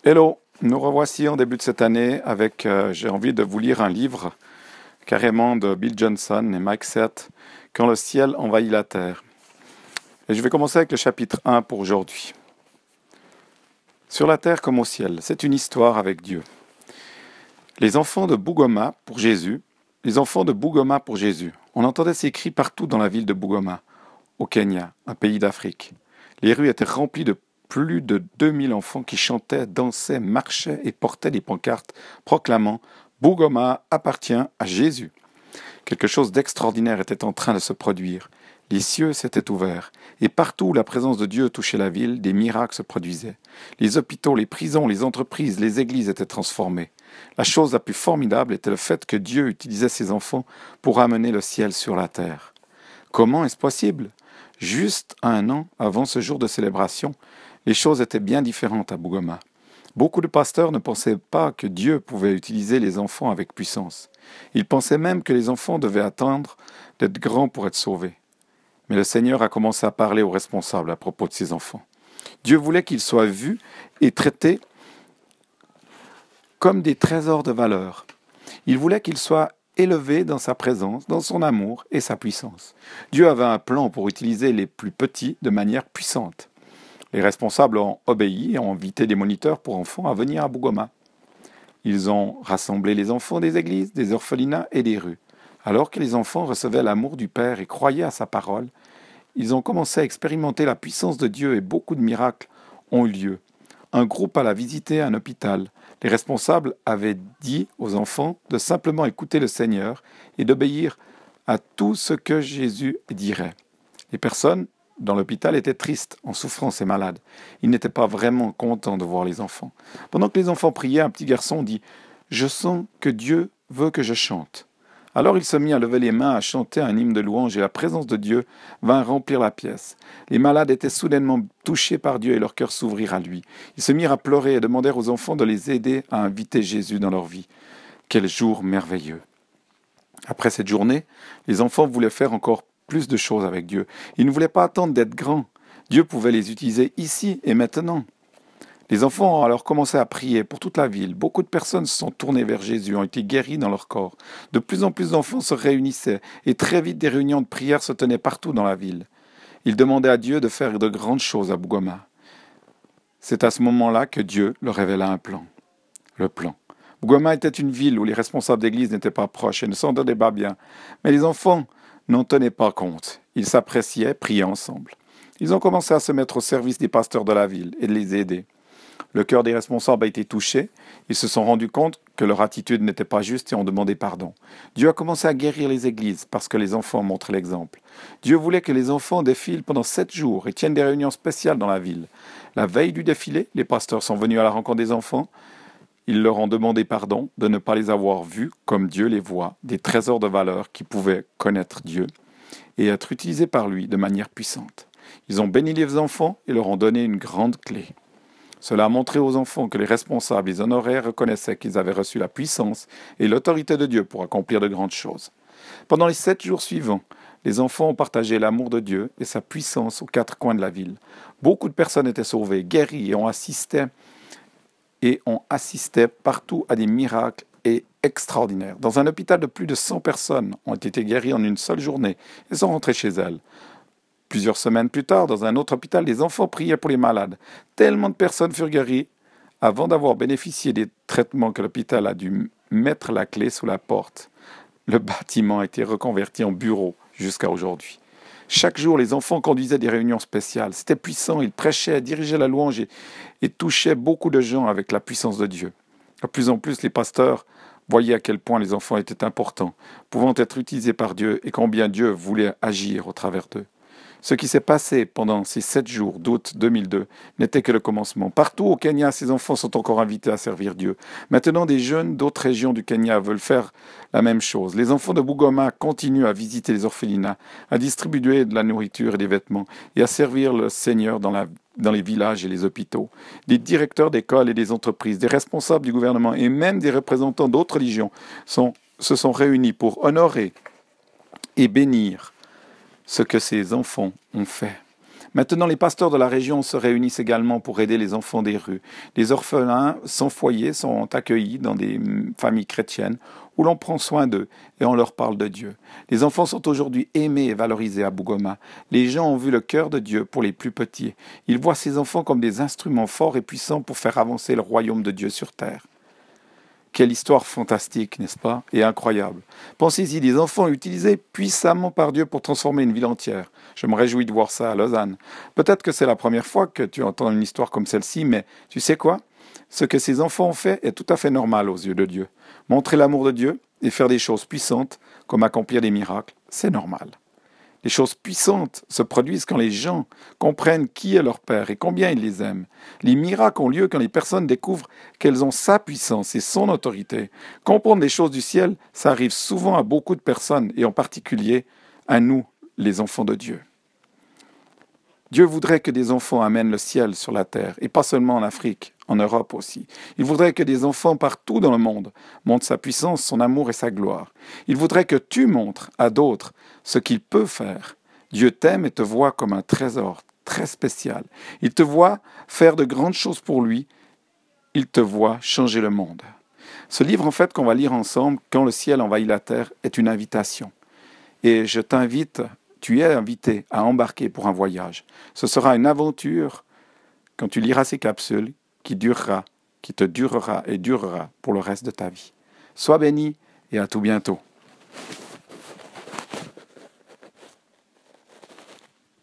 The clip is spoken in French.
Hello, nous revoici en début de cette année avec, j'ai envie de vous lire un livre carrément de Bill Johnson et Mike Seth, Quand le ciel envahit la terre. Et je vais commencer avec le chapitre 1 pour aujourd'hui. Sur la terre comme au ciel, c'est une histoire avec Dieu. Les enfants de Bungoma pour Jésus, les enfants de Bungoma pour Jésus. On entendait ces cris partout dans la ville de Bungoma, au Kenya, un pays d'Afrique. Les rues étaient remplies de plus de 2000 enfants qui chantaient, dansaient, marchaient et portaient des pancartes proclamant « Bungoma appartient à Jésus ». Quelque chose d'extraordinaire était en train de se produire. Les cieux s'étaient ouverts, et partout où la présence de Dieu touchait la ville, des miracles se produisaient. Les hôpitaux, les prisons, les entreprises, les églises étaient transformées. La chose la plus formidable était le fait que Dieu utilisait ses enfants pour amener le ciel sur la terre. Comment est-ce possible ? Juste un an avant ce jour de célébration, les choses étaient bien différentes à Bungoma. Beaucoup de pasteurs ne pensaient pas que Dieu pouvait utiliser les enfants avec puissance. Ils pensaient même que les enfants devaient attendre d'être grands pour être sauvés. Mais le Seigneur a commencé à parler aux responsables à propos de ses enfants. Dieu voulait qu'ils soient vus et traités comme des trésors de valeur. Il voulait qu'ils soient élevés dans sa présence, dans son amour et sa puissance. Dieu avait un plan pour utiliser les plus petits de manière puissante. Les responsables ont obéi et ont invité des moniteurs pour enfants à venir à Bungoma. Ils ont rassemblé les enfants des églises, des orphelinats et des rues. Alors que les enfants recevaient l'amour du Père et croyaient à sa parole, ils ont commencé à expérimenter la puissance de Dieu et beaucoup de miracles ont eu lieu. Un groupe alla visiter un hôpital. Les responsables avaient dit aux enfants de simplement écouter le Seigneur et d'obéir à tout ce que Jésus dirait. Les personnes dans l'hôpital étaient tristes, en souffrance et malades. Ils n'étaient pas vraiment contents de voir les enfants. Pendant que les enfants priaient, un petit garçon dit « Je sens que Dieu veut que je chante ». Alors il se mit à lever les mains, à chanter un hymne de louange, et la présence de Dieu vint remplir la pièce. Les malades étaient soudainement touchés par Dieu et leur cœur s'ouvrirent à lui. Ils se mirent à pleurer et demandèrent aux enfants de les aider à inviter Jésus dans leur vie. Quel jour merveilleux! Après cette journée, les enfants voulaient faire encore plus de choses avec Dieu. Ils ne voulaient pas attendre d'être grands. Dieu pouvait les utiliser ici et maintenant. Les enfants ont alors commencé à prier pour toute la ville. Beaucoup de personnes se sont tournées vers Jésus, ont été guéries dans leur corps. De plus en plus d'enfants se réunissaient et très vite des réunions de prière se tenaient partout dans la ville. Ils demandaient à Dieu de faire de grandes choses à Bungoma. C'est à ce moment-là que Dieu leur révéla un plan. Le plan. Bungoma était une ville où les responsables d'église n'étaient pas proches et ne s'entendaient pas bien. Mais les enfants n'en tenaient pas compte. Ils s'appréciaient, priaient ensemble. Ils ont commencé à se mettre au service des pasteurs de la ville et de les aider. Le cœur des responsables a été touché. Ils se sont rendus compte que leur attitude n'était pas juste et ont demandé pardon. Dieu a commencé à guérir les églises parce que les enfants montraient l'exemple. Dieu voulait que les enfants défilent pendant 7 jours et tiennent des réunions spéciales dans la ville. La veille du défilé, les pasteurs sont venus à la rencontre des enfants. Ils leur ont demandé pardon de ne pas les avoir vus comme Dieu les voit, des trésors de valeur qui pouvaient connaître Dieu et être utilisés par lui de manière puissante. Ils ont béni les enfants et leur ont donné une grande clé. Cela a montré aux enfants que les responsables, les honoraires reconnaissaient qu'ils avaient reçu la puissance et l'autorité de Dieu pour accomplir de grandes choses. Pendant les 7 jours suivants, les enfants ont partagé l'amour de Dieu et sa puissance aux 4 coins de la ville. Beaucoup de personnes étaient sauvées, guéries et ont assisté partout à des miracles et extraordinaires. Dans un hôpital de plus de 100 personnes ont été guéries en une seule journée et sont rentrées chez elles. Plusieurs semaines plus tard, dans un autre hôpital, les enfants priaient pour les malades. Tellement de personnes furent guéries avant d'avoir bénéficié des traitements que l'hôpital a dû mettre la clé sous la porte. Le bâtiment a été reconverti en bureau jusqu'à aujourd'hui. Chaque jour, les enfants conduisaient des réunions spéciales. C'était puissant, ils prêchaient, dirigeaient la louange et touchaient beaucoup de gens avec la puissance de Dieu. De plus en plus, les pasteurs voyaient à quel point les enfants étaient importants, pouvant être utilisés par Dieu et combien Dieu voulait agir au travers d'eux. Ce qui s'est passé pendant ces 7 jours d'août 2002 n'était que le commencement. Partout au Kenya, ces enfants sont encore invités à servir Dieu. Maintenant, des jeunes d'autres régions du Kenya veulent faire la même chose. Les enfants de Bungoma continuent à visiter les orphelinats, à distribuer de la nourriture et des vêtements et à servir le Seigneur dans les villages et les hôpitaux. Des directeurs d'écoles et des entreprises, des responsables du gouvernement et même des représentants d'autres religions se sont réunis pour honorer et bénir ce que ces enfants ont fait. Maintenant, les pasteurs de la région se réunissent également pour aider les enfants des rues. Les orphelins sans foyer sont accueillis dans des familles chrétiennes où l'on prend soin d'eux et on leur parle de Dieu. Les enfants sont aujourd'hui aimés et valorisés à Bougoma. Les gens ont vu le cœur de Dieu pour les plus petits. Ils voient ces enfants comme des instruments forts et puissants pour faire avancer le royaume de Dieu sur terre. Quelle histoire fantastique, n'est-ce pas? Et incroyable. Pensez-y, des enfants utilisés puissamment par Dieu pour transformer une ville entière. Je me réjouis de voir ça à Lausanne. Peut-être que c'est la première fois que tu entends une histoire comme celle-ci, mais tu sais quoi? Ce que ces enfants ont fait est tout à fait normal aux yeux de Dieu. Montrer l'amour de Dieu et faire des choses puissantes, comme accomplir des miracles, c'est normal. Les choses puissantes se produisent quand les gens comprennent qui est leur Père et combien ils les aiment. Les miracles ont lieu quand les personnes découvrent qu'elles ont sa puissance et son autorité. Comprendre les choses du ciel, ça arrive souvent à beaucoup de personnes et en particulier à nous, les enfants de Dieu. Dieu voudrait que des enfants amènent le ciel sur la terre, et pas seulement en Afrique, en Europe aussi. Il voudrait que des enfants partout dans le monde montrent sa puissance, son amour et sa gloire. Il voudrait que tu montres à d'autres ce qu'il peut faire. Dieu t'aime et te voit comme un trésor très spécial. Il te voit faire de grandes choses pour lui. Il te voit changer le monde. Ce livre, en fait, qu'on va lire ensemble, Quand le ciel envahit la terre, est une invitation. Et je t'invite, tu es invité à embarquer pour un voyage. Ce sera une aventure, quand tu liras ces capsules, qui te durera et durera pour le reste de ta vie. Sois béni et à tout bientôt.